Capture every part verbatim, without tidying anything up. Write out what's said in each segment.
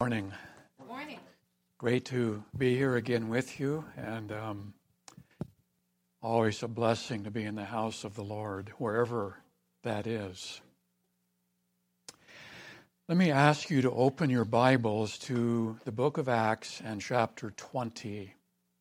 morning. Good morning. Great to be here again with you, and um, always a blessing to be in the house of the Lord, wherever that is. Let me ask you to open your Bibles to the book of Acts and chapter twenty.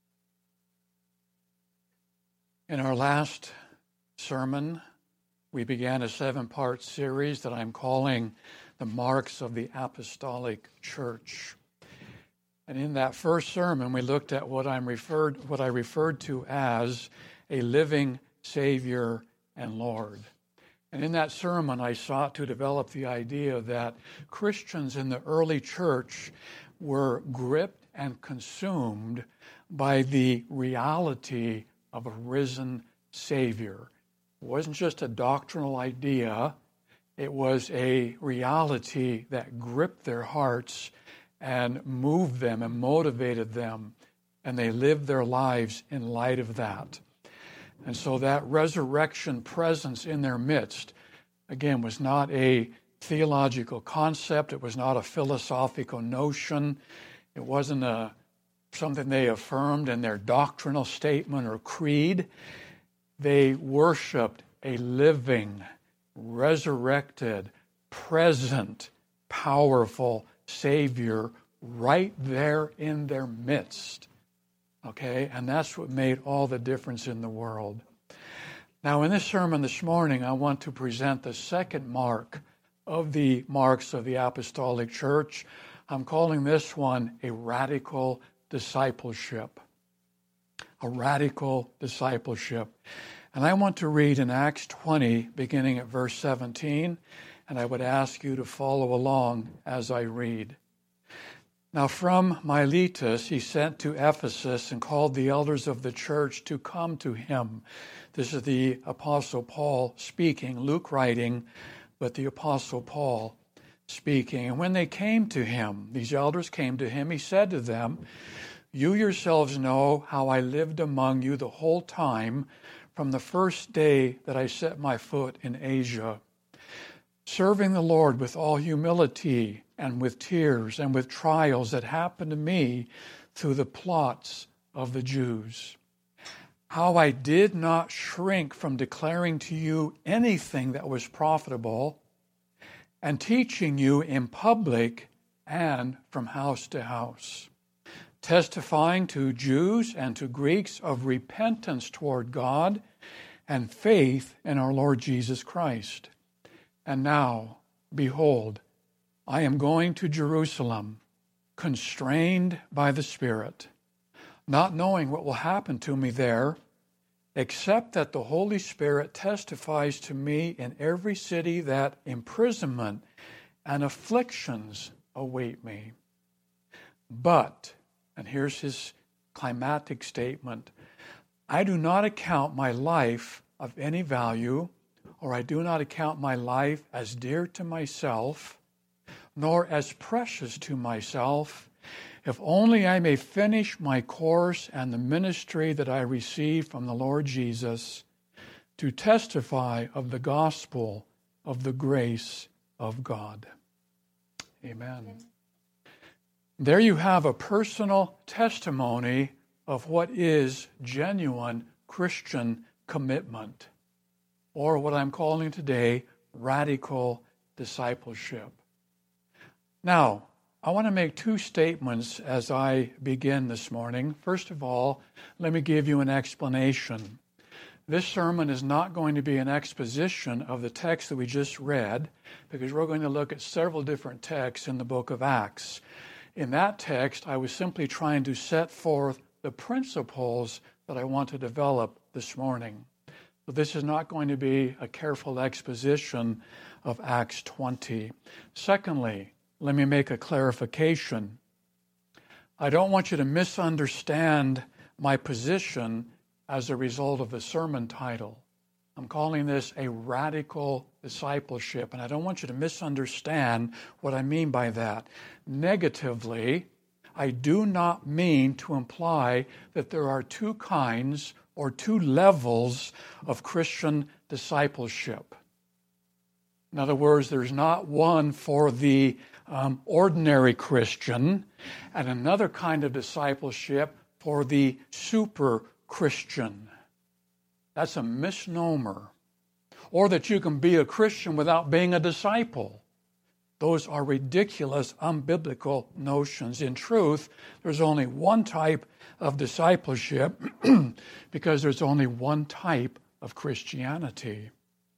In our last sermon, we began a seven-part series that I'm calling The Marks of the Apostolic Church. And in that first sermon, we looked at what I'm referred, what I referred to as a living Savior and Lord. And in that sermon, I sought to develop the idea that Christians in the early church were gripped and consumed by the reality of a risen Savior. It wasn't just a doctrinal idea. It was a reality that gripped their hearts and moved them and motivated them, and they lived their lives in light of that. And so that resurrection presence in their midst, again, was not a theological concept. It was not a philosophical notion. It wasn't a, something they affirmed in their doctrinal statement or creed. They worshiped a living, resurrected, present, powerful Savior right there in their midst. Okay? And that's what made all the difference in the world. Now, in this sermon this morning, I want to present the second mark of the marks of the Apostolic Church. I'm calling this one a radical discipleship. A radical discipleship. And I want to read in Acts twenty, beginning at verse seventeen, and I would ask you to follow along as I read. Now from Miletus he sent to Ephesus and called the elders of the church to come to him. This is the Apostle Paul speaking, Luke writing, but the Apostle Paul speaking. And when they came to him, these elders came to him, he said to them, "You yourselves know how I lived among you the whole time from the first day that I set my foot in Asia, serving the Lord with all humility and with tears and with trials that happened to me through the plots of the Jews. How I did not shrink from declaring to you anything that was profitable and teaching you in public and from house to house, testifying to Jews and to Greeks of repentance toward God and faith in our Lord Jesus Christ. And now, behold, I am going to Jerusalem, constrained by the Spirit, not knowing what will happen to me there, except that the Holy Spirit testifies to me in every city that imprisonment and afflictions await me. But," and here's his climactic statement, "I do not account my life of any value, or I do not account my life as dear to myself, nor as precious to myself, if only I may finish my course and the ministry that I received from the Lord Jesus, to testify of the gospel of the grace of God." Amen. Amen. There you have a personal testimony of what is genuine Christian commitment, or what I'm calling today radical discipleship. Now, I want to make two statements as I begin this morning. First of all, let me give you an explanation. This sermon is not going to be an exposition of the text that we just read, because we're going to look at several different texts in the book of Acts. In that text, I was simply trying to set forth the principles that I want to develop this morning. So this is not going to be a careful exposition of Acts twenty. Secondly, let me make a clarification. I don't want you to misunderstand my position as a result of the sermon title. I'm calling this a radical discipleship, and I don't want you to misunderstand what I mean by that. Negatively, I do not mean to imply that there are two kinds or two levels of Christian discipleship. In other words, there's not one for the um, ordinary Christian, and another kind of discipleship for the super Christian. That's a misnomer. Or that you can be a Christian without being a disciple. Those are ridiculous, unbiblical notions. In truth, there's only one type of discipleship because there's only one type of Christianity.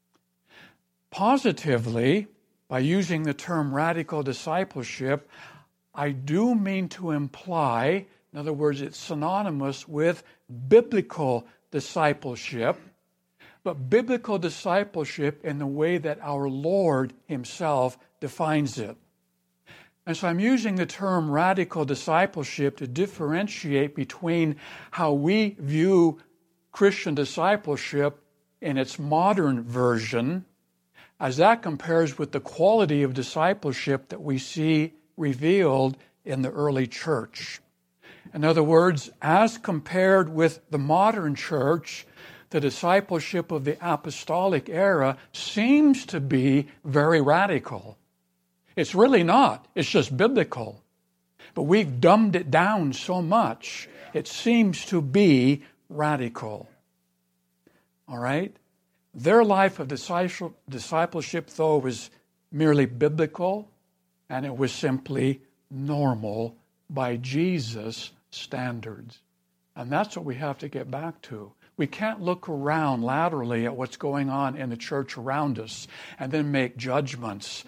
Positively, by using the term radical discipleship, I do mean to imply, in other words, it's synonymous with biblical discipleship, but biblical discipleship in the way that our Lord Himself defines it. And so I'm using the term radical discipleship to differentiate between how we view Christian discipleship in its modern version, as that compares with the quality of discipleship that we see revealed in the early church. In other words, as compared with the modern church, the discipleship of the apostolic era seems to be very radical. It's really not. It's just biblical. But we've dumbed it down so much, it seems to be radical. All right? Their life of discipleship, though, was merely biblical, and it was simply normal by Jesus' standards. And that's what we have to get back to. We can't look around laterally at what's going on in the church around us and then make judgments.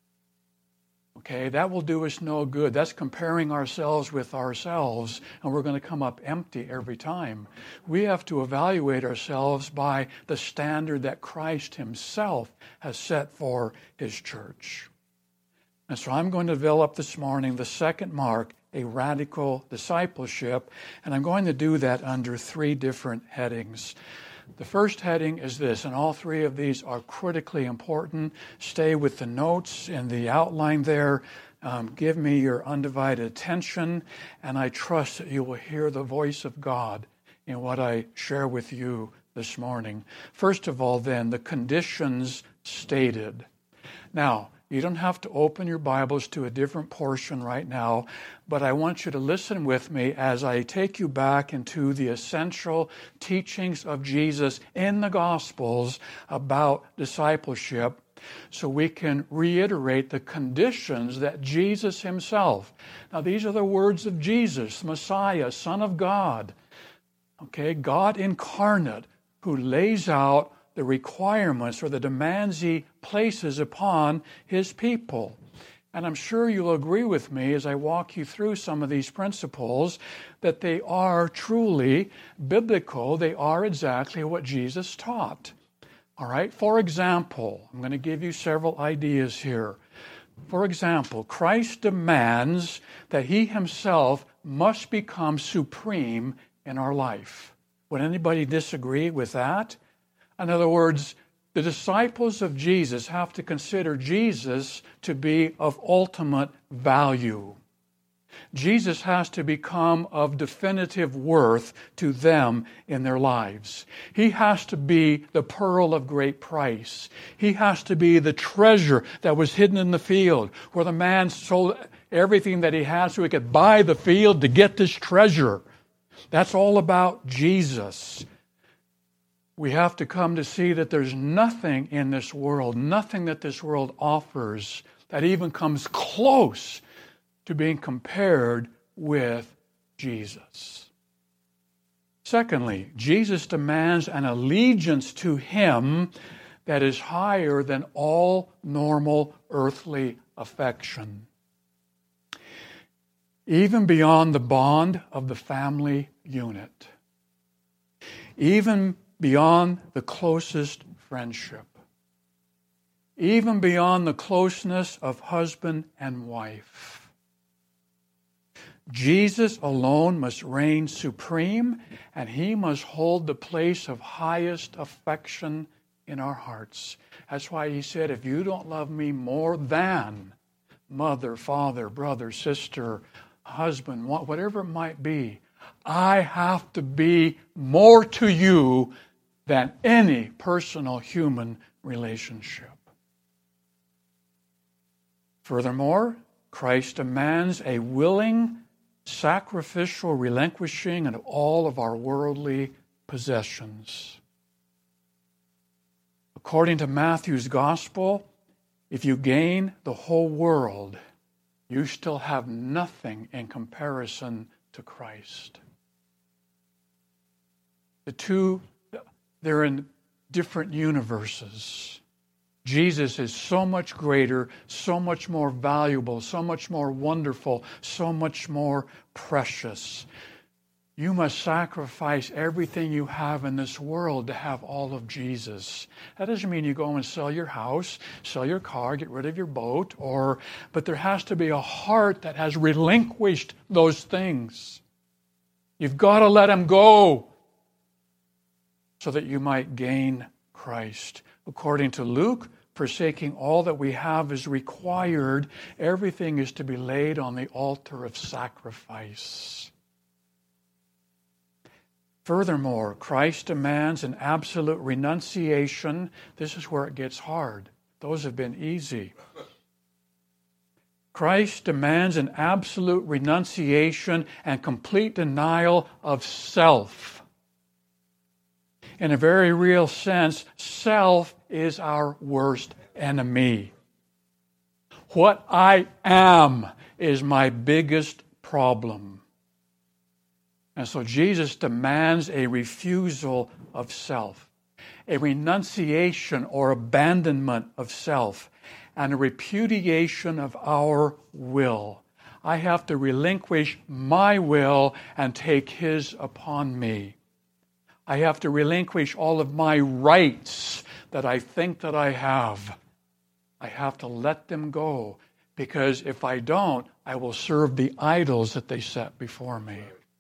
Okay, that will do us no good. That's comparing ourselves with ourselves, and we're going to come up empty every time. We have to evaluate ourselves by the standard that Christ Himself has set for His church. And so I'm going to develop this morning the second mark, a radical discipleship, and I'm going to do that under three different headings. The first heading is this, and all three of these are critically important. Stay with the notes in the outline there. Um, give me your undivided attention, and I trust that you will hear the voice of God in what I share with you this morning. First of all, then, the conditions stated. Now, you don't have to open your Bibles to a different portion right now, but I want you to listen with me as I take you back into the essential teachings of Jesus in the Gospels about discipleship, so we can reiterate the conditions that Jesus Himself, now these are the words of Jesus, Messiah, Son of God, okay, God incarnate, who lays out the requirements or the demands He places upon His people. And I'm sure you'll agree with me as I walk you through some of these principles that they are truly biblical. They are exactly what Jesus taught. All right? For example, I'm going to give you several ideas here. For example, Christ demands that He Himself must become supreme in our life. Would anybody disagree with that? In other words, the disciples of Jesus have to consider Jesus to be of ultimate value. Jesus has to become of definitive worth to them in their lives. He has to be the pearl of great price. He has to be the treasure that was hidden in the field, where the man sold everything that he had so he could buy the field to get this treasure. That's all about Jesus. We have to come to see that there's nothing in this world, nothing that this world offers that even comes close to being compared with Jesus. Secondly, Jesus demands an allegiance to Him that is higher than all normal earthly affection, even beyond the bond of the family unit, even beyond the closest friendship, even beyond the closeness of husband and wife. Jesus alone must reign supreme, and He must hold the place of highest affection in our hearts. That's why He said, if you don't love me more than mother, father, brother, sister, husband, whatever it might be, I have to be more to you than any personal human relationship. Furthermore, Christ demands a willing, sacrificial relinquishing of all of our worldly possessions. According to Matthew's gospel, if you gain the whole world, you still have nothing in comparison to Christ. The two, they're in different universes. Jesus is so much greater, so much more valuable, so much more wonderful, so much more precious. You must sacrifice everything you have in this world to have all of Jesus. That doesn't mean you go and sell your house, sell your car, get rid of your boat, or but there has to be a heart that has relinquished those things. You've got to let them go so that you might gain Christ. According to Luke, forsaking all that we have is required. Everything is to be laid on the altar of sacrifice. Furthermore, Christ demands an absolute renunciation. This is where it gets hard. Those have been easy. Christ demands an absolute renunciation and complete denial of self. In a very real sense, self is our worst enemy. What I am is my biggest problem. And so Jesus demands a refusal of self, a renunciation or abandonment of self, and a repudiation of our will. I have to relinquish my will and take His upon me. I have to relinquish all of my rights that I think that I have. I have to let them go, because if I don't, I will serve the idols that they set before me.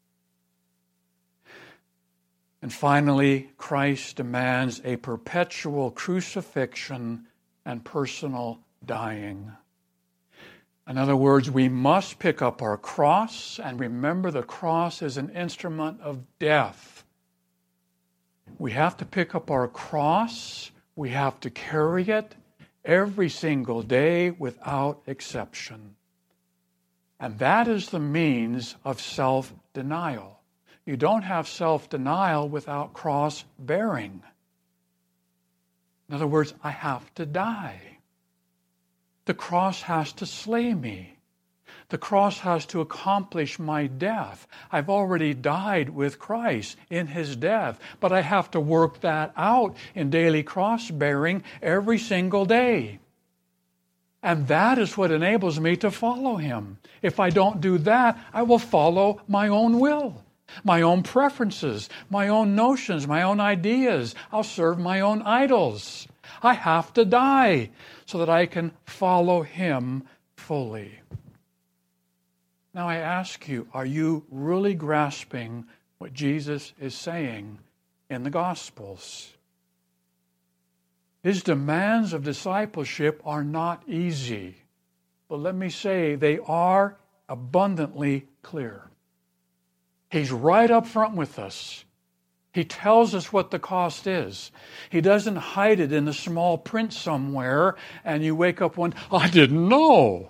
And finally, Christ demands a perpetual crucifixion and personal dying. In other words, we must pick up our cross and remember the cross is an instrument of death. We have to pick up our cross. We have to carry it every single day without exception. And that is the means of self-denial. You don't have self-denial without cross-bearing. In other words, I have to die. The cross has to slay me. The cross has to accomplish my death. I've already died with Christ in His death, but I have to work that out in daily cross-bearing every single day. And that is what enables me to follow Him. If I don't do that, I will follow my own will, my own preferences, my own notions, my own ideas. I'll serve my own idols. I have to die so that I can follow Him fully. Now I ask you, are you really grasping what Jesus is saying in the Gospels? His demands of discipleship are not easy, but let me say they are abundantly clear. He's right up front with us. He tells us what the cost is. He doesn't hide it in the small print somewhere and you wake up one, I didn't know.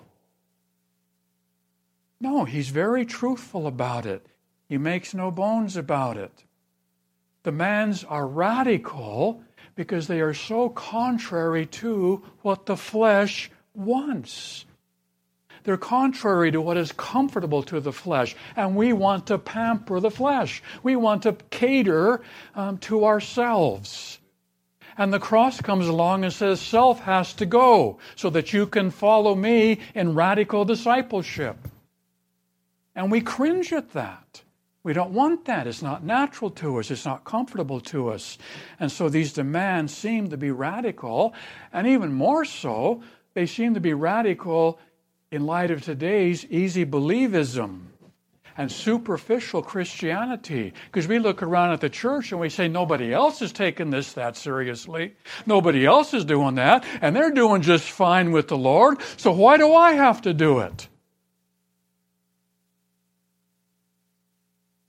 No, He's very truthful about it. He makes no bones about it. The demands are radical because they are so contrary to what the flesh wants. They're contrary to what is comfortable to the flesh, and we want to pamper the flesh. We want to cater um, to ourselves. And the cross comes along and says, self has to go so that you can follow me in radical discipleship. And we cringe at that. We don't want that. It's not natural to us. It's not comfortable to us. And so these demands seem to be radical, and even more so, they seem to be radical in light of today's easy believism and superficial Christianity. Because we look around at the church and we say, nobody else is taking this that seriously. Nobody else is doing that, and they're doing just fine with the Lord, so why do I have to do it?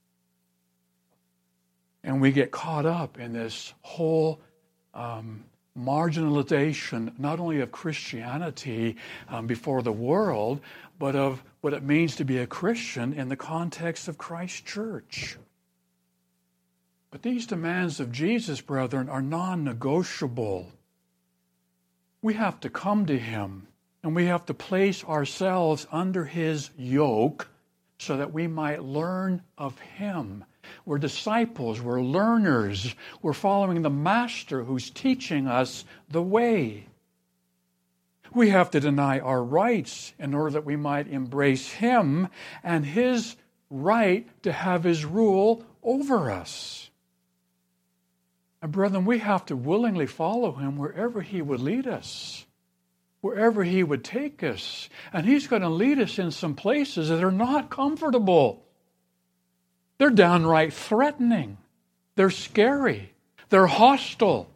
And we get caught up in this whole um, marginalization not only of Christianity um, before the world, but of what it means to be a Christian in the context of Christ's church. But these demands of Jesus, brethren, are non-negotiable. We have to come to Him, and we have to place ourselves under His yoke so that we might learn of Him. We're disciples, we're learners, we're following the Master who's teaching us the way. We have to deny our rights in order that we might embrace Him and His right to have His rule over us. And brethren, we have to willingly follow Him wherever He would lead us, wherever He would take us. And He's going to lead us in some places that are not comfortable. They're downright threatening. They're scary. They're hostile.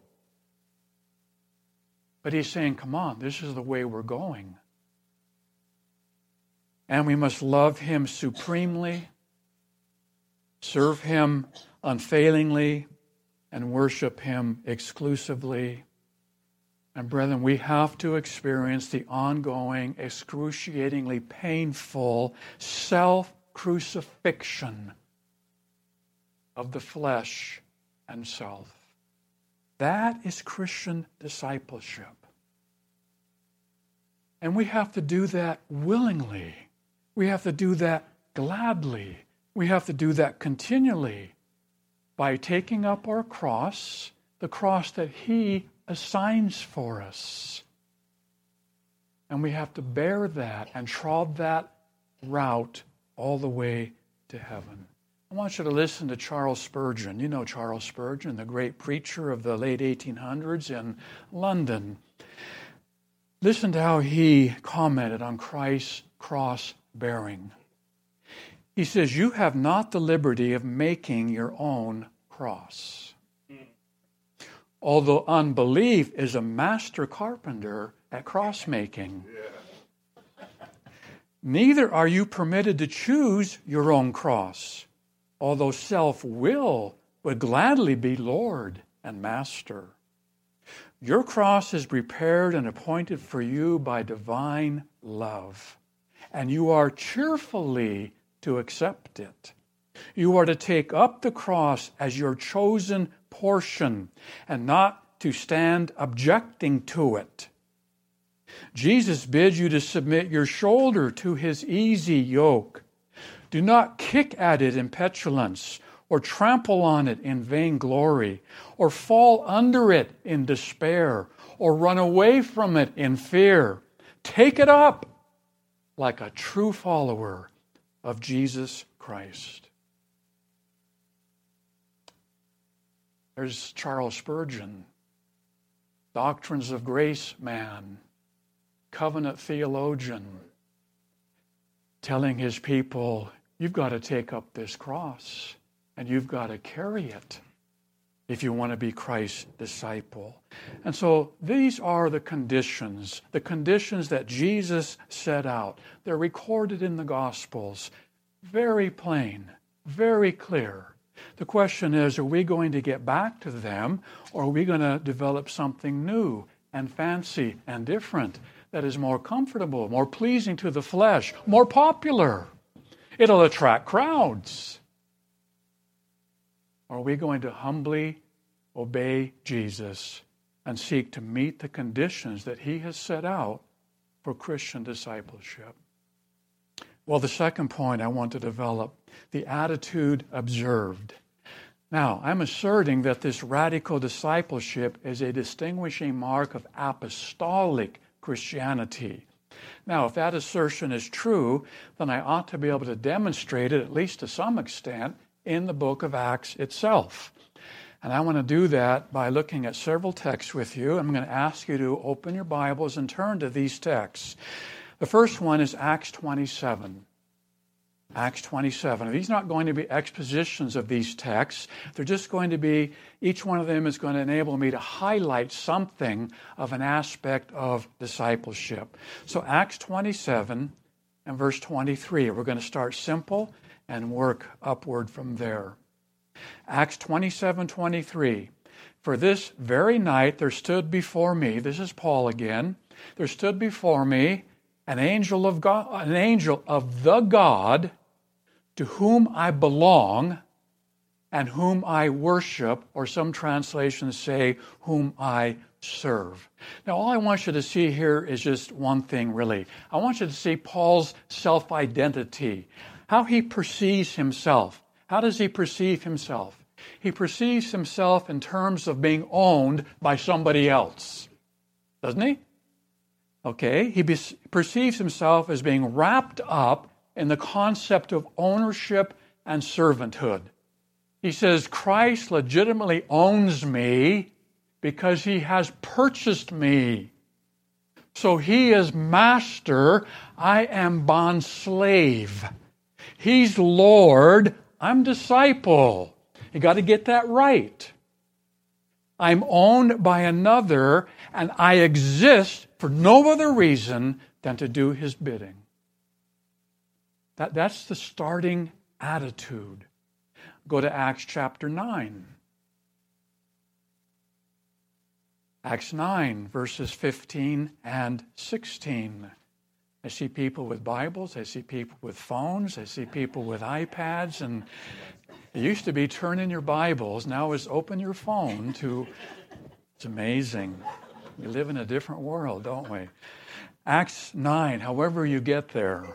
But He's saying, come on, this is the way we're going. And we must love Him supremely, serve Him unfailingly, and worship Him exclusively. And brethren, we have to experience the ongoing, excruciatingly painful self-crucifixion of the flesh and self. That is Christian discipleship. And we have to do that willingly. We have to do that gladly. We have to do that continually by taking up our cross, the cross that He assigns for us. And we have to bear that and trod that route all the way to heaven. I want you to listen to Charles Spurgeon. You know Charles Spurgeon, the great preacher of the late eighteen hundreds in London. Listen to how he commented on Christ's cross bearing. He says, "You have not the liberty of making your own cross. Although unbelief is a master carpenter at cross making. Neither are you permitted to choose your own cross, although self-will would gladly be Lord and Master. Your cross is prepared and appointed for you by divine love, and you are cheerfully to accept it. You are to take up the cross as your chosen portion and not to stand objecting to it. Jesus bids you to submit your shoulder to His easy yoke. Do not kick at it in petulance, or trample on it in vainglory, or fall under it in despair, or run away from it in fear. Take it up like a true follower of Jesus Christ." There's Charles Spurgeon, Doctrines of Grace man, covenant theologian, telling his people, you've got to take up this cross and you've got to carry it if you want to be Christ's disciple. And so these are the conditions, the conditions that Jesus set out. They're recorded in the Gospels. Very plain, very clear. The question is, are we going to get back to them, or are we going to develop something new and fancy and different that is more comfortable, more pleasing to the flesh, more popular? It'll attract crowds. Or are we going to humbly obey Jesus and seek to meet the conditions that He has set out for Christian discipleship? Well, the second point I want to develop, the attitude observed. Now, I'm asserting that this radical discipleship is a distinguishing mark of apostolic Christianity. Now, if that assertion is true, then I ought to be able to demonstrate it, at least to some extent, in the book of Acts itself. And I want to do that by looking at several texts with you. I'm going to ask you to open your Bibles and turn to these texts. The first one is Acts twenty-seven. Acts twenty-seven. These are not going to be expositions of these texts. They're just going to be, each one of them is going to enable me to highlight something of an aspect of discipleship. So Acts twenty-seven and verse twenty-three. We're going to start simple and work upward from there. Acts twenty-seven twenty-three. For this very night there stood before me, this is Paul again, there stood before me an angel of God, an angel of the God to whom I belong and whom I worship, or some translations say, whom I serve. Now, all I want you to see here is just one thing, really. I want you to see Paul's self-identity, how he perceives himself. How does he perceive himself? He perceives himself in terms of being owned by somebody else, doesn't he? Okay, he be- perceives himself as being wrapped up in the concept of ownership and servanthood. He says, Christ legitimately owns me because he has purchased me. So he is master, I am bond slave. He's Lord, I'm disciple. You got to get that right. I'm owned by another, and I exist for no other reason than to do his bidding. That, that's the starting attitude. Go to Acts chapter nine. Acts nine, verses fifteen and sixteen. I see people with Bibles, I see people with phones, I see people with iPads, and it used to be turn in your Bibles, now it's open your phone to, it's amazing. We live in a different world, don't we? Acts nine, however you get there.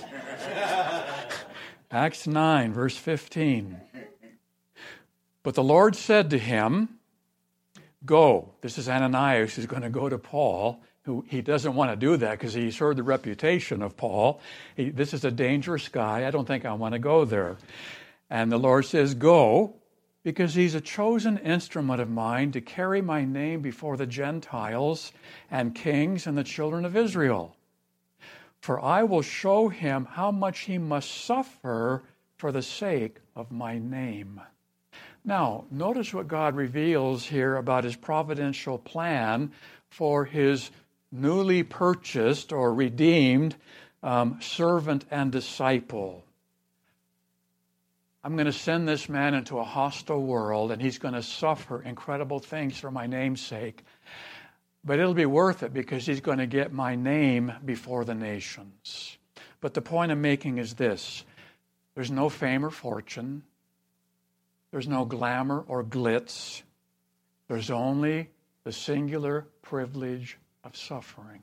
Acts nine, verse fifteen. But the Lord said to him, go. This is Ananias who's going to go to Paul, who he doesn't want to do that because he's heard the reputation of Paul. He, this is a dangerous guy. I don't think I want to go there. And the Lord says, go, because he's a chosen instrument of mine to carry my name before the Gentiles and kings and the children of Israel. For I will show him how much he must suffer for the sake of my name. Now, notice what God reveals here about his providential plan for his newly purchased or redeemed um, servant and disciple. I'm going to send this man into a hostile world, and he's going to suffer incredible things for my name's sake. But it'll be worth it because he's going to get my name before the nations. But the point I'm making is this. There's no fame or fortune. There's no glamour or glitz. There's only the singular privilege of suffering.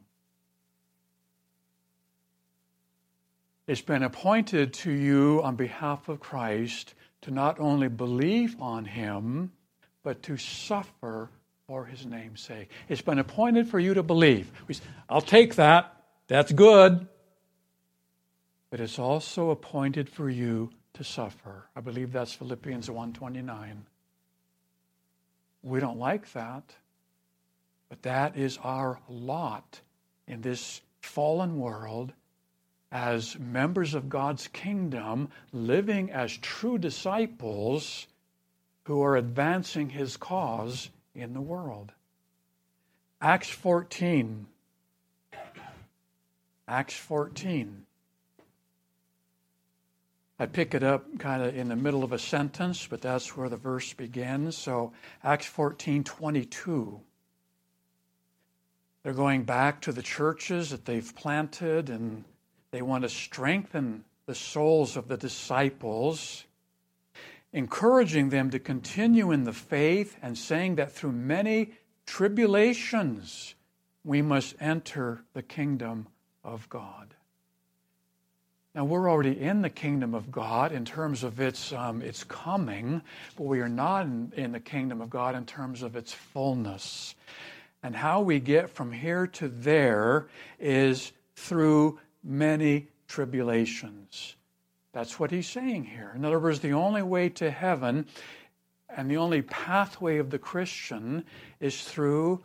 It's been appointed to you on behalf of Christ to not only believe on him, but to suffer for his name's sake. It's been appointed for you to believe. I'll take that. That's good. But it's also appointed for you to suffer. I believe that's Philippians one twenty-nine. We don't like that, but that is our lot in this fallen world as members of God's kingdom, living as true disciples who are advancing his cause in the world. Acts fourteen. Acts fourteen. I pick it up kind of in the middle of a sentence, but that's where the verse begins. So Acts fourteen twenty-two. They're going back to the churches that they've planted, and they want to strengthen the souls of the disciples, encouraging them to continue in the faith and saying that through many tribulations we must enter the kingdom of God. Now, we're already in the kingdom of God in terms of its um, its coming, but we are not in, in the kingdom of God in terms of its fullness. And how we get from here to there is through many tribulations. That's what he's saying here. In other words, the only way to heaven and the only pathway of the Christian is through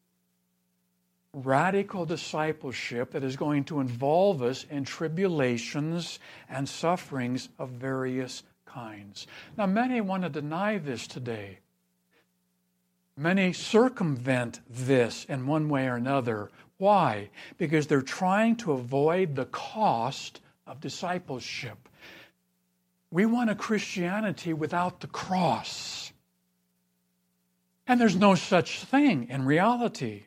radical discipleship that is going to involve us in tribulations and sufferings of various kinds. Now, many want to deny this today. Many circumvent this in one way or another. Why? Because they're trying to avoid the cost of discipleship. We want a Christianity without the cross. And there's no such thing in reality.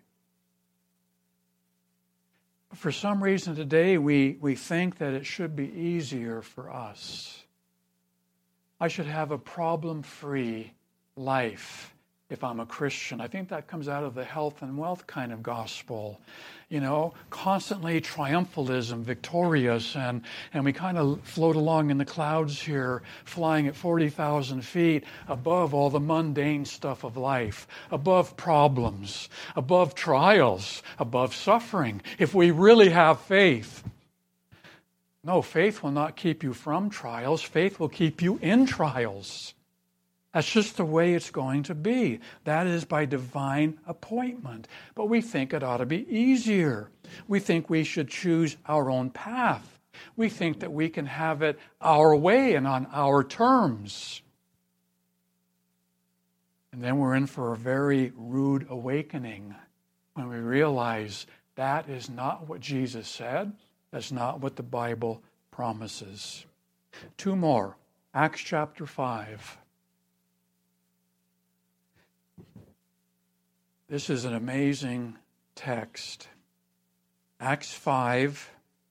But for some reason today, we, we think that it should be easier for us. I should have a problem-free life if I'm a Christian. I think that comes out of the health and wealth kind of gospel. You know, constantly triumphalism, victorious, and, and we kind of float along in the clouds here, flying at forty thousand feet above all the mundane stuff of life, above problems, above trials, above suffering, if we really have faith. No, faith will not keep you from trials. Faith will keep you in trials. That's just the way it's going to be. That is by divine appointment. But we think it ought to be easier. We think we should choose our own path. We think that we can have it our way and on our terms. And then we're in for a very rude awakening when we realize that is not what Jesus said. That's not what the Bible promises. Two more. Acts chapter five. This is an amazing text. Acts five.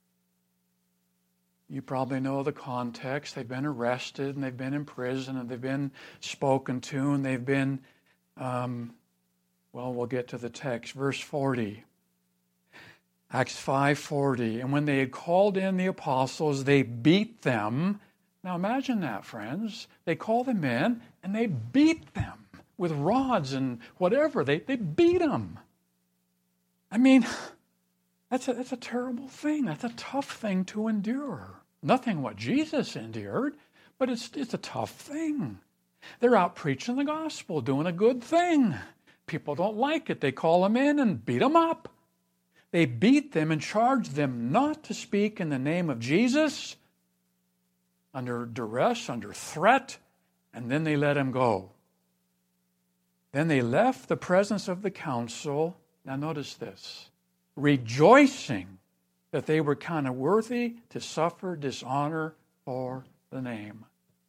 You probably know the context. They've been arrested and they've been in prison and they've been spoken to and they've been, um, well, we'll get to the text. Verse forty. Acts five forty. And when they had called in the apostles, they beat them. Now imagine that, friends. They call them in and they beat them with rods and whatever. They they beat them. I mean, that's a, that's a terrible thing. That's a tough thing to endure. Nothing what Jesus endured, but it's it's a tough thing. They're out preaching the gospel, doing a good thing. People don't like it. They call them in and beat them up. They beat them and charged them not to speak in the name of Jesus under duress, under threat, and then they let him go. Then they left the presence of the council. Now notice this. Rejoicing that they were kind of worthy to suffer dishonor for the name.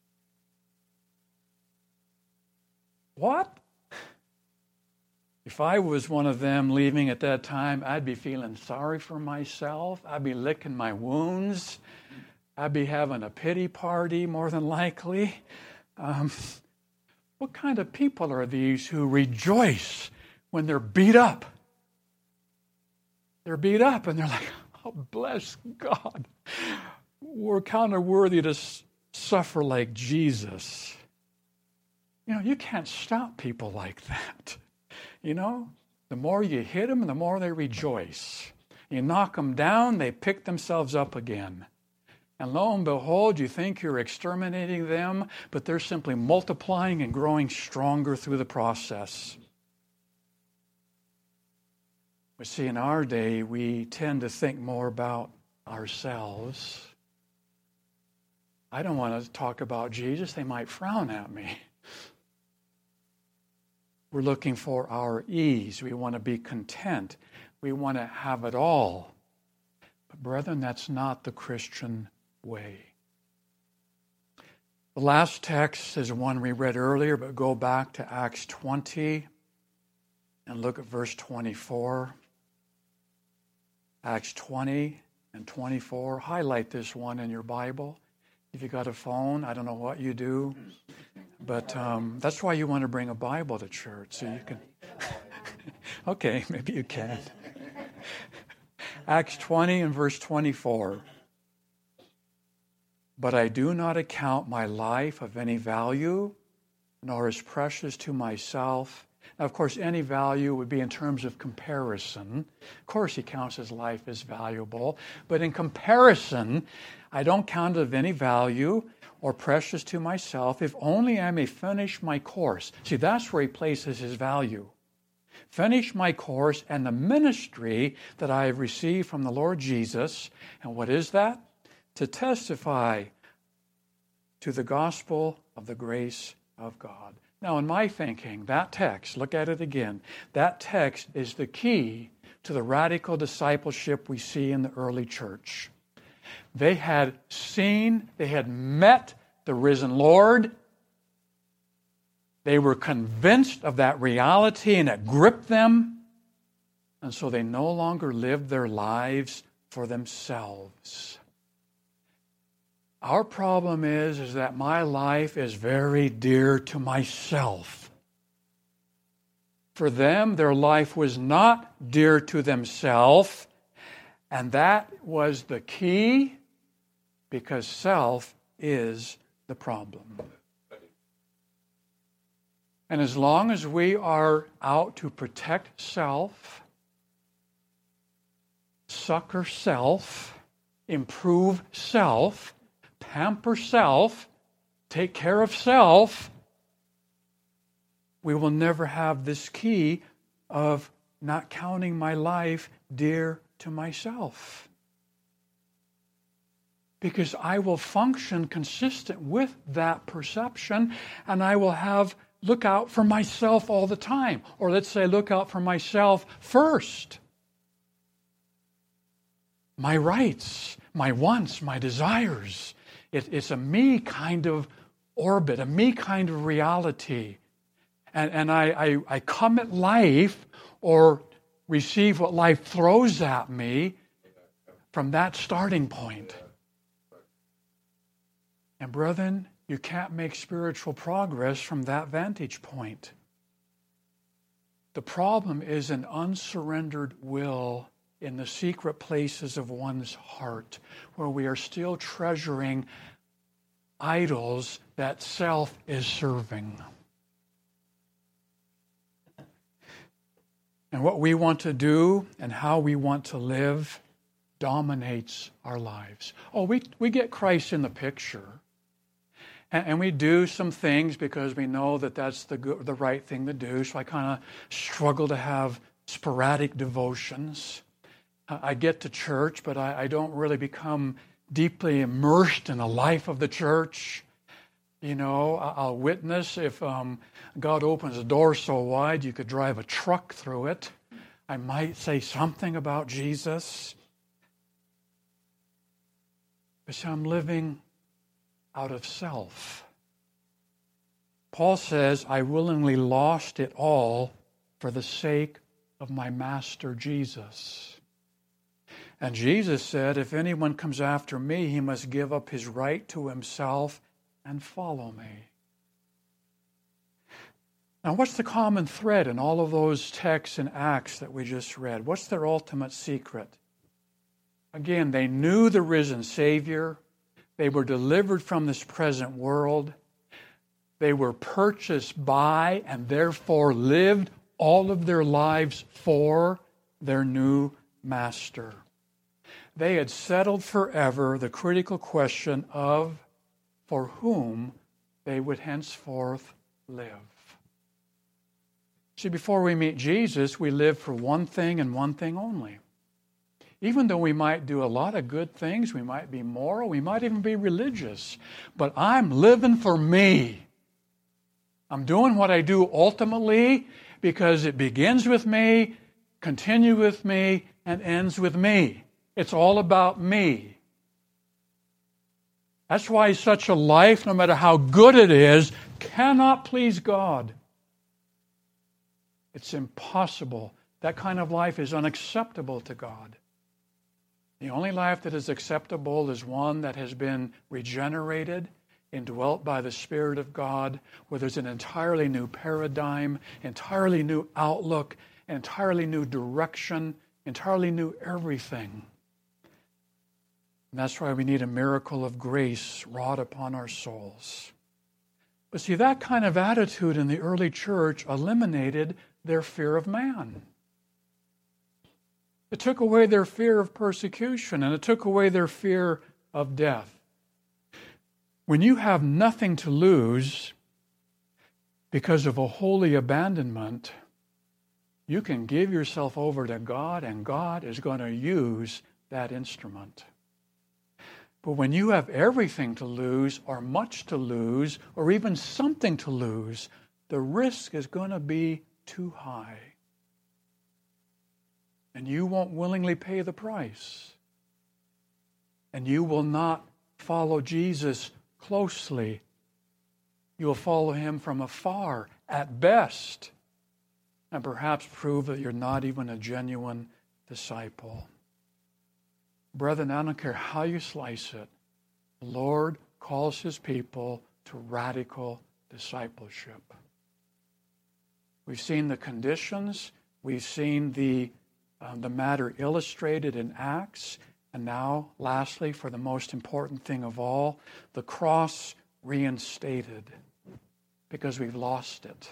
What? If I was one of them leaving at that time, I'd be feeling sorry for myself. I'd be licking my wounds. I'd be having a pity party, more than likely. Um, what kind of people are these who rejoice when they're beat up? They're beat up and they're like, oh, bless God. We're kind of worthy to suffer like Jesus. You know, you can't stop people like that. You know, the more you hit them, the more they rejoice. You knock them down, they pick themselves up again. And lo and behold, you think you're exterminating them, but they're simply multiplying and growing stronger through the process. But see, in our day, we tend to think more about ourselves. I don't want to talk about Jesus. They might frown at me. We're looking for our ease. We want to be content. We want to have it all. But brethren, that's not the Christian way. The last text is one we read earlier, but go back to Acts twenty and look at verse twenty-four. Acts twenty and twenty-four. Highlight this one in your Bible. If you got a phone, I don't know what you do, but um, that's why you want to bring a Bible to church, so you can... Okay, maybe you can. Acts twenty and verse twenty-four. But I do not account my life of any value, nor as precious to myself. Now, of course, any value would be in terms of comparison. Of course, he counts his life as valuable. But in comparison, I don't count it of any value or precious to myself, if only I may finish my course. See, that's where he places his value. Finish my course and the ministry that I have received from the Lord Jesus. And what is that? To testify to the gospel of the grace of God. Now, in my thinking, that text, look at it again, that text is the key to the radical discipleship we see in the early church. They had seen, they had met the risen Lord. They were convinced of that reality, and it gripped them. And so they no longer lived their lives for themselves. Our problem is, is that my life is very dear to myself. For them, their life was not dear to themselves, and that was the key, because self is the problem. And as long as we are out to protect self, succor self, improve self, pamper self, take care of self, we will never have this key of not counting my life dear to myself. Because I will function consistent with that perception, and I will have look out for myself all the time. Or let's say look out for myself first. My rights, my wants, my desires. It, it's a me kind of orbit, a me kind of reality. And, and I, I, I come at life or receive what life throws at me from that starting point. And brethren, you can't make spiritual progress from that vantage point. The problem is an unsurrendered will in the secret places of one's heart, where we are still treasuring idols that self is serving. And what we want to do and how we want to live dominates our lives. Oh, we, we get Christ in the picture. And, and we do some things because we know that that's the, good, the right thing to do. So I kind of struggle to have sporadic devotions. I get to church, but I, I don't really become deeply immersed in the life of the church. You know, I'll witness if um, God opens a door so wide you could drive a truck through it. I might say something about Jesus. But see, I'm living out of self. Paul says, I willingly lost it all for the sake of my master Jesus. And Jesus said, if anyone comes after me, he must give up his right to himself and follow me. Now, what's the common thread in all of those texts and acts that we just read? What's their ultimate secret? Again, they knew the risen Savior. They were delivered from this present world. They were purchased by and therefore lived all of their lives for their new master. They had settled forever the critical question of for whom they would henceforth live. See, before we meet Jesus, we live for one thing and one thing only. Even though we might do a lot of good things, we might be moral, we might even be religious, but I'm living for me. I'm doing what I do ultimately because it begins with me, continues with me, and ends with me. It's all about me. That's why such a life, no matter how good it is, cannot please God. It's impossible. That kind of life is unacceptable to God. The only life that is acceptable is one that has been regenerated, indwelt by the Spirit of God, where there's an entirely new paradigm, entirely new outlook, entirely new direction, entirely new everything. And that's why we need a miracle of grace wrought upon our souls. But see, that kind of attitude in the early church eliminated their fear of man. It took away their fear of persecution, and it took away their fear of death. When you have nothing to lose because of a holy abandonment, you can give yourself over to God, and God is going to use that instrument. But when you have everything to lose, or much to lose, or even something to lose, the risk is going to be too high. And you won't willingly pay the price. And you will not follow Jesus closely. You will follow him from afar at best, and perhaps prove that you're not even a genuine disciple. Brethren, I don't care how you slice it, the Lord calls his people to radical discipleship. We've seen the conditions, we've seen the, uh, the matter illustrated in Acts, and now, lastly, for the most important thing of all, the cross reinstated, because we've lost it.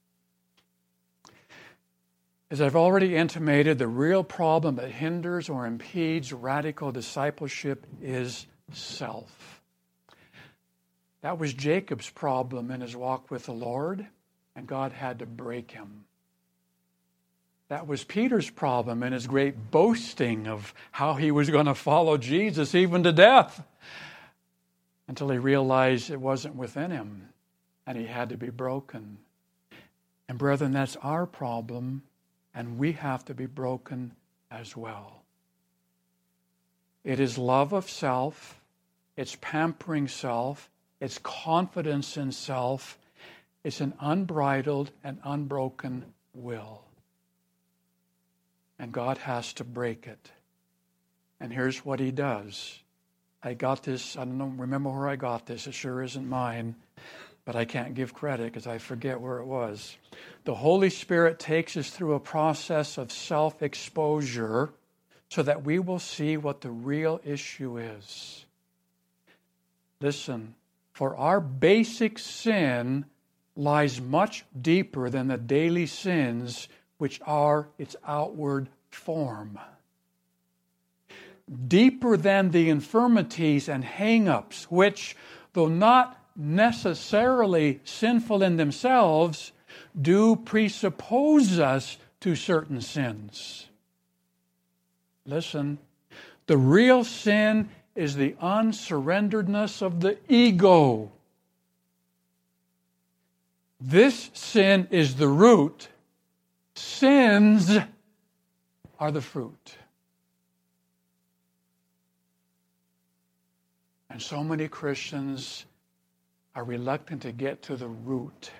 As I've already intimated, the real problem that hinders or impedes radical discipleship is self. That was Jacob's problem in his walk with the Lord, and God had to break him. That was Peter's problem in his great boasting of how he was going to follow Jesus even to death, until he realized it wasn't within him, and he had to be broken. And brethren, that's our problem, and we have to be broken as well. It is love of self, it's pampering self, it's confidence in self, it's an unbridled and unbroken will. And God has to break it. And here's what he does. I got this, I don't remember where I got this, it sure isn't mine, but I can't give credit because I forget where it was. The Holy Spirit takes us through a process of self-exposure so that we will see what the real issue is. Listen, for our basic sin lies much deeper than the daily sins which are its outward form. Deeper than the infirmities and hang-ups, which, though not necessarily sinful in themselves, do presuppose us to certain sins. Listen, the real sin is the unsurrenderedness of the ego. This sin is the root. Sins are the fruit. And so many Christians are reluctant to get to the root.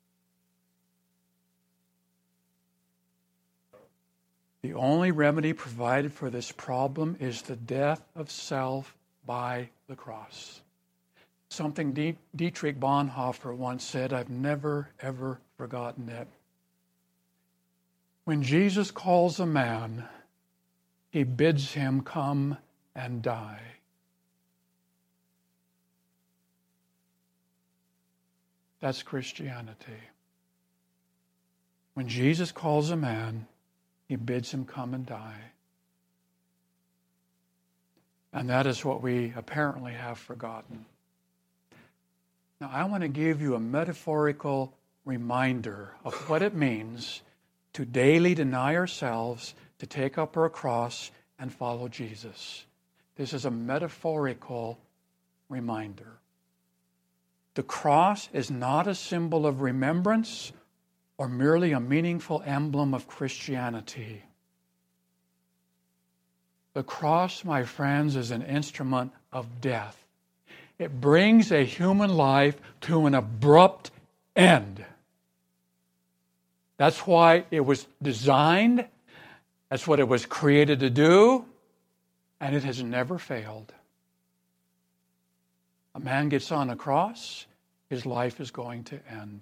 The only remedy provided for this problem is the death of self by the cross. Something Dietrich Bonhoeffer once said, I've never, ever forgotten it. When Jesus calls a man, he bids him come and die. That's Christianity. When Jesus calls a man, he bids him come and die. And that is what we apparently have forgotten. Now, I want to give you a metaphorical reminder of what it means to daily deny ourselves, to take up our cross and follow Jesus. This is a metaphorical reminder. The cross is not a symbol of remembrance or merely a meaningful emblem of Christianity. The cross, my friends, is an instrument of death. It brings a human life to an abrupt end. That's why it was designed. That's what it was created to do. And it has never failed. A man gets on a cross, his life is going to end.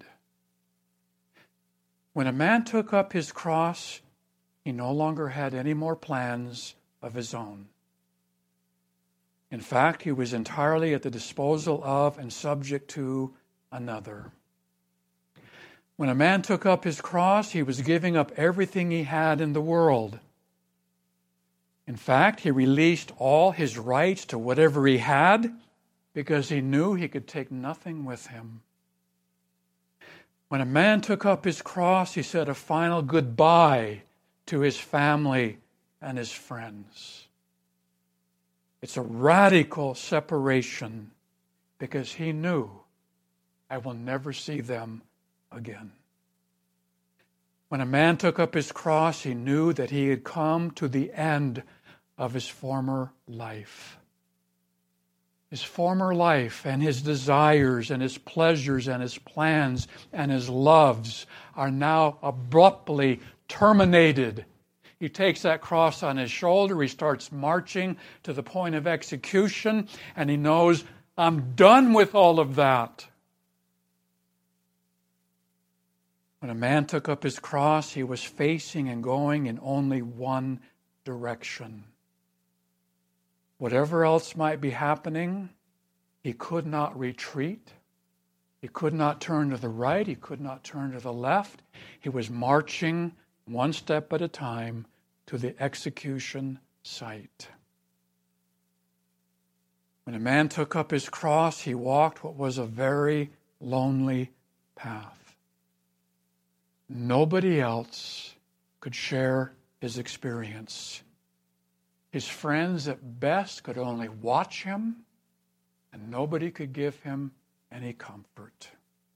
When a man took up his cross, he no longer had any more plans of his own. In fact, he was entirely at the disposal of and subject to another. When a man took up his cross, he was giving up everything he had in the world. In fact, he released all his rights to whatever he had because he knew he could take nothing with him. When a man took up his cross, he said a final goodbye to his family and his friends. It's a radical separation because he knew, I will never see them again. When a man took up his cross, he knew that he had come to the end of his former life. His former life and his desires and his pleasures and his plans and his loves are now abruptly terminated. He takes that cross on his shoulder. He starts marching to the point of execution, and he knows, I'm done with all of that. When a man took up his cross, he was facing and going in only one direction. Whatever else might be happening, he could not retreat. He could not turn to the right. He could not turn to the left. He was marching one step at a time to the execution site. When a man took up his cross, he walked what was a very lonely path. Nobody else could share his experience. His friends at best could only watch him, and nobody could give him any comfort.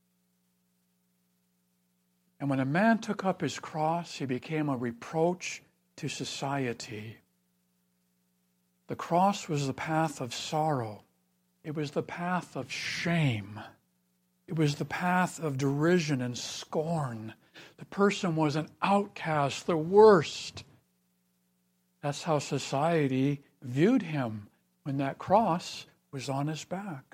And when a man took up his cross, he became a reproach to society. The cross was the path of sorrow. It was the path of shame. It was the path of derision and scorn. The person was an outcast, the worst. That's how society viewed him when that cross was on his back.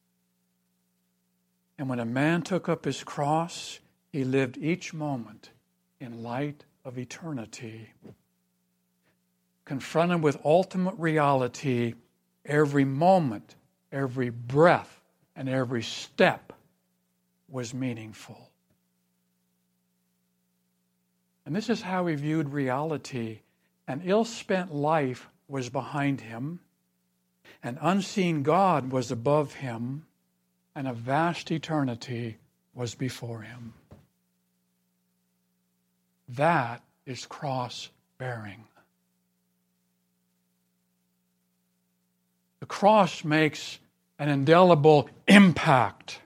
And when a man took up his cross, he lived each moment in light of eternity. Confronted with ultimate reality, every moment, every breath, and every step was meaningful. And this is how he viewed reality. An ill-spent life was behind him, an unseen God was above him, and a vast eternity was before him. That is cross-bearing. The cross makes an indelible impact.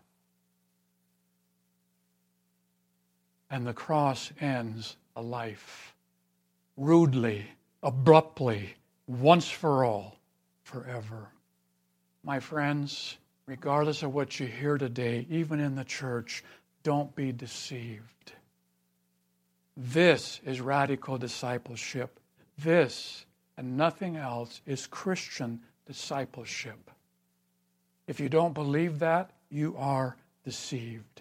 And the cross ends a life rudely, abruptly, once for all, forever. My friends, regardless of what you hear today, even in the church, don't be deceived. This is radical discipleship. This and nothing else is Christian discipleship. If you don't believe that, you are deceived.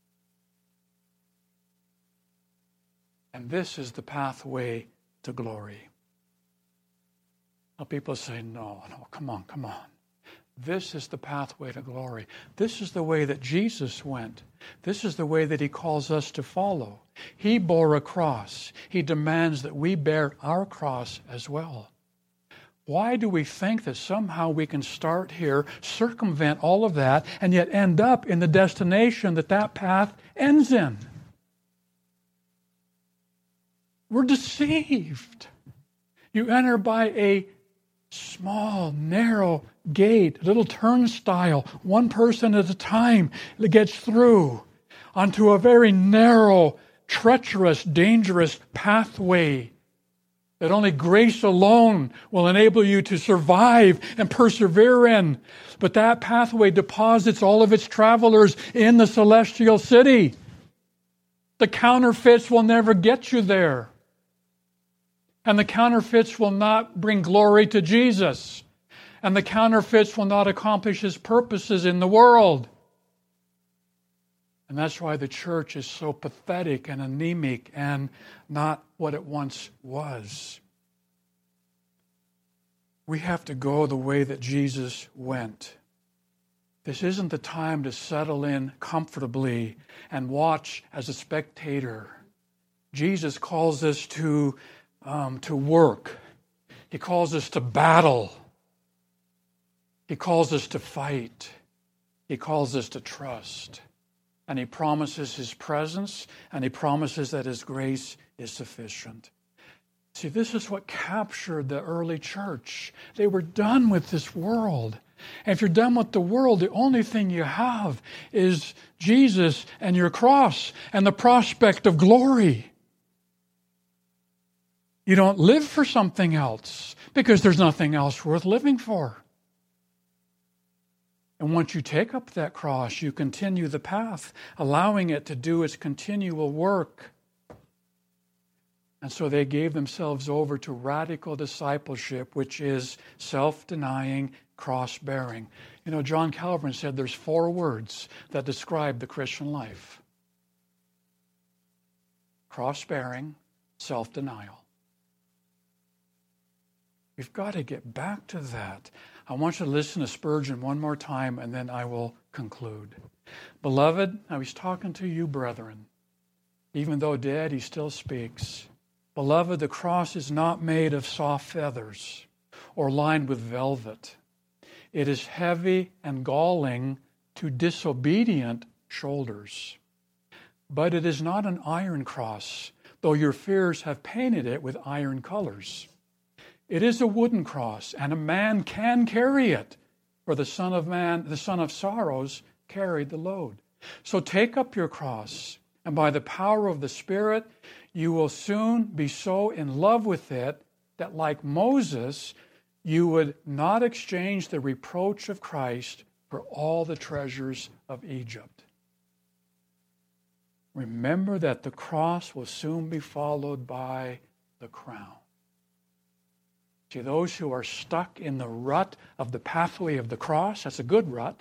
And this is the pathway to glory. Now people say, no, no, come on, come on. This is the pathway to glory. This is the way that Jesus went. This is the way that he calls us to follow. He bore a cross. He demands that we bear our cross as well. Why do we think that somehow we can start here, circumvent all of that, and yet end up in the destination that that path ends in? We're deceived. You enter by a small, narrow gate, a little turnstile, one person at a time that gets through onto a very narrow, treacherous, dangerous pathway that only grace alone will enable you to survive and persevere in. But that pathway deposits all of its travelers in the celestial city. The counterfeits will never get you there. And the counterfeits will not bring glory to Jesus. And the counterfeits will not accomplish his purposes in the world. And that's why the church is so pathetic and anemic and not what it once was. We have to go the way that Jesus went. This isn't the time to settle in comfortably and watch as a spectator. Jesus calls us to, um, to work. He calls us to battle. He calls us to fight. He calls us to trust. And he promises his presence, and he promises that his grace is sufficient. See, this is what captured the early church. They were done with this world. And if you're done with the world, the only thing you have is Jesus and your cross and the prospect of glory. You don't live for something else because there's nothing else worth living for. And once you take up that cross, you continue the path, allowing it to do its continual work. And so they gave themselves over to radical discipleship, which is self-denying, cross-bearing. You know, John Calvin said there's four words that describe the Christian life: cross-bearing, self-denial. We've got to get back to that. I want you to listen to Spurgeon one more time, and then I will conclude. Beloved, now he's talking to you, brethren. Even though dead, he still speaks. Beloved, the cross is not made of soft feathers or lined with velvet. It is heavy and galling to disobedient shoulders. But it is not an iron cross, though your fears have painted it with iron colors. It is a wooden cross, and a man can carry it, for the Son of Man, the Son of Sorrows, carried the load. So take up your cross, and by the power of the Spirit, you will soon be so in love with it that, like Moses, you would not exchange the reproach of Christ for all the treasures of Egypt. Remember that the cross will soon be followed by the crown. See, those who are stuck in the rut of the pathway of the cross, that's a good rut,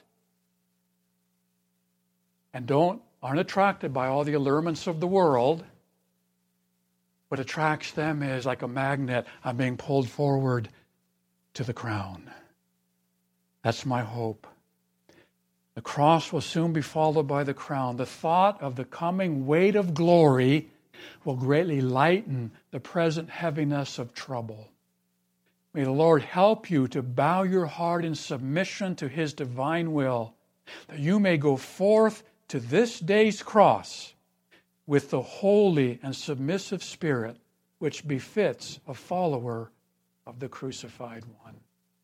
and don't aren't attracted by all the allurements of the world. What attracts them is like a magnet. I'm being pulled forward to the crown. That's my hope. The cross will soon be followed by the crown. The thought of the coming weight of glory will greatly lighten the present heaviness of trouble. May the Lord help you to bow your heart in submission to His divine will, that you may go forth to this day's cross with the holy and submissive spirit which befits a follower of the crucified one.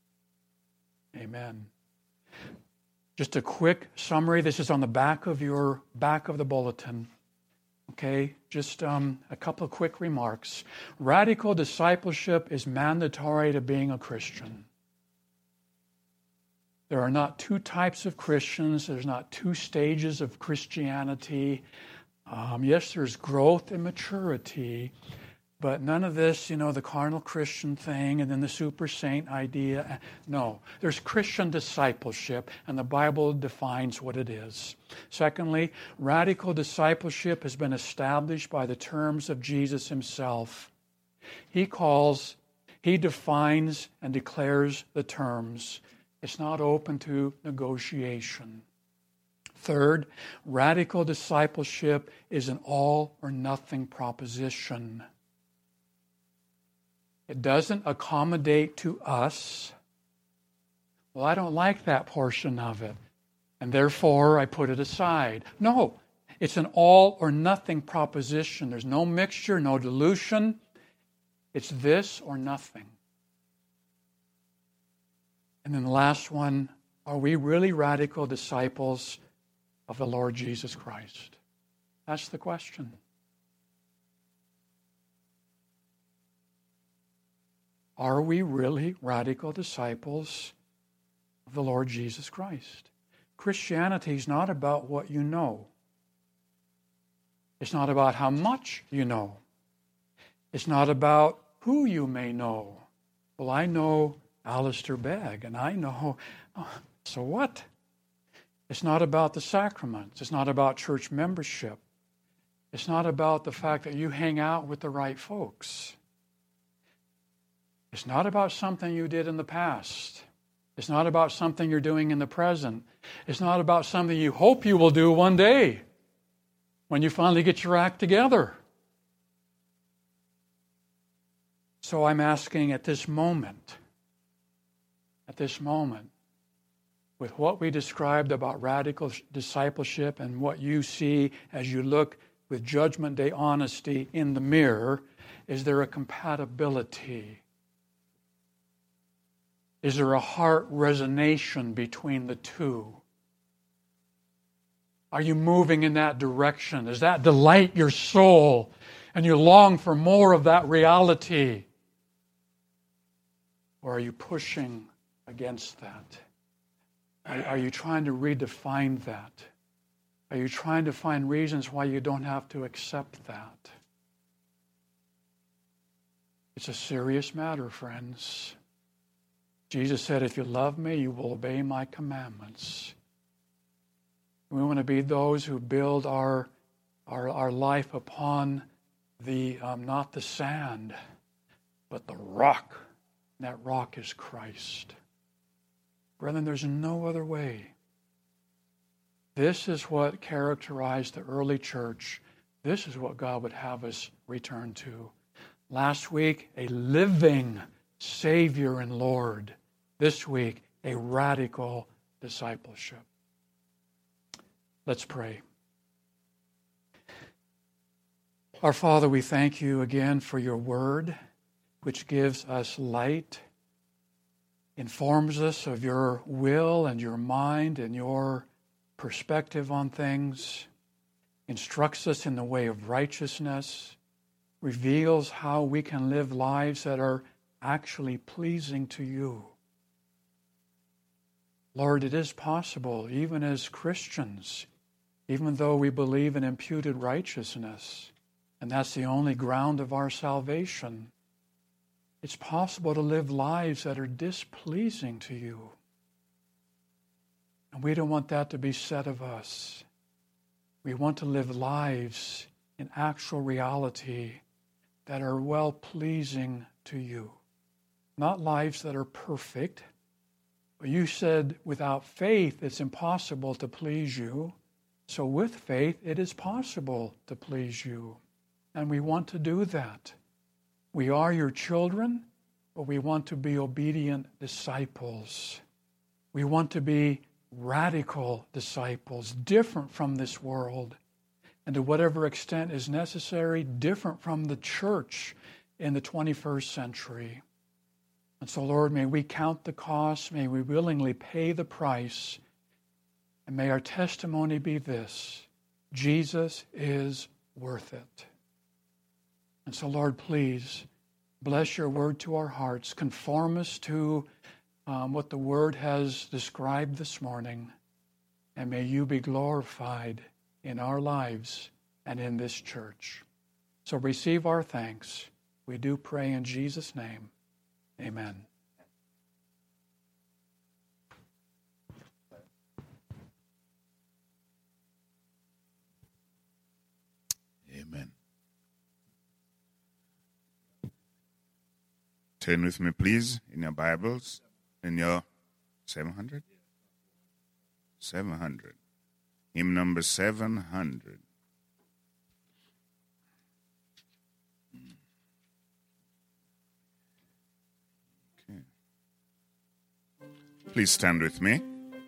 Amen. Just a quick summary. This is on the back of your back of the bulletin. Okay, just um, a couple of quick remarks. Radical discipleship is mandatory to being a Christian. There are not two types of Christians. There's not two stages of Christianity. Um, yes, there's growth and maturity, but none of this, you know, the carnal Christian thing and then the super saint idea. No, there's Christian discipleship, and the Bible defines what it is. Secondly, radical discipleship has been established by the terms of Jesus Himself. He calls, He defines and declares the terms. It's not open to negotiation. Third, radical discipleship is an all or nothing proposition. It doesn't accommodate to us. Well, I don't like that portion of it, and therefore I put it aside. No, it's an all or nothing proposition. There's no mixture, no dilution. It's this or nothing. And then the last one, are we really radical disciples of the Lord Jesus Christ? That's the question. Are we really radical disciples of the Lord Jesus Christ? Christianity is not about what you know. It's not about how much you know. It's not about who you may know. Well, I know Alistair Begg, and I know, oh, so what? It's not about the sacraments. It's not about church membership. It's not about the fact that you hang out with the right folks. It's not about something you did in the past. It's not about something you're doing in the present. It's not about something you hope you will do one day when you finally get your act together. So I'm asking at this moment, at this moment, with what we described about radical discipleship and what you see as you look with Judgment Day honesty in the mirror, is there a compatibility? Is there a heart resonation between the two? Are you moving in that direction? Does that delight your soul and you long for more of that reality? Or are you pushing against that? Are, are you trying to redefine that? Are you trying to find reasons why you don't have to accept that? It's a serious matter, friends. Jesus said, if you love me, you will obey my commandments. We want to be those who build our, our, our life upon the um, not the sand, but the rock. And that rock is Christ. Brethren, there's no other way. This is what characterized the early church. This is what God would have us return to. Last week, a living Savior and Lord. This week, a radical discipleship. Let's pray. Our Father, we thank you again for your word, which gives us light, informs us of your will and your mind and your perspective on things, instructs us in the way of righteousness, reveals how we can live lives that are actually pleasing to you. Lord, it is possible, even as Christians, even though we believe in imputed righteousness, and that's the only ground of our salvation, it's possible to live lives that are displeasing to you. And we don't want that to be said of us. We want to live lives in actual reality that are well-pleasing to you. Not lives that are perfect, but you said without faith it's impossible to please you. So with faith it is possible to please you. And we want to do that. We are your children, but we want to be obedient disciples. We want to be radical disciples, different from this world, and to whatever extent is necessary, different from the church in the twenty-first century. And so, Lord, may we count the cost, may we willingly pay the price, and may our testimony be this: Jesus is worth it. And so, Lord, please bless your word to our hearts. Conform us to um, what the word has described this morning. And may you be glorified in our lives and in this church. So receive our thanks. We do pray in Jesus' name. Amen. Amen. Turn with me, please, in your Bibles, in your seven hundred? seven hundred. Hymn number seven hundred. Okay. Please stand with me.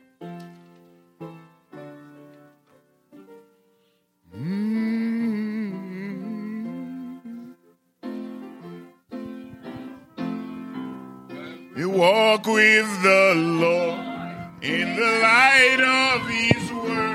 You walk with the Lord in the light of His word.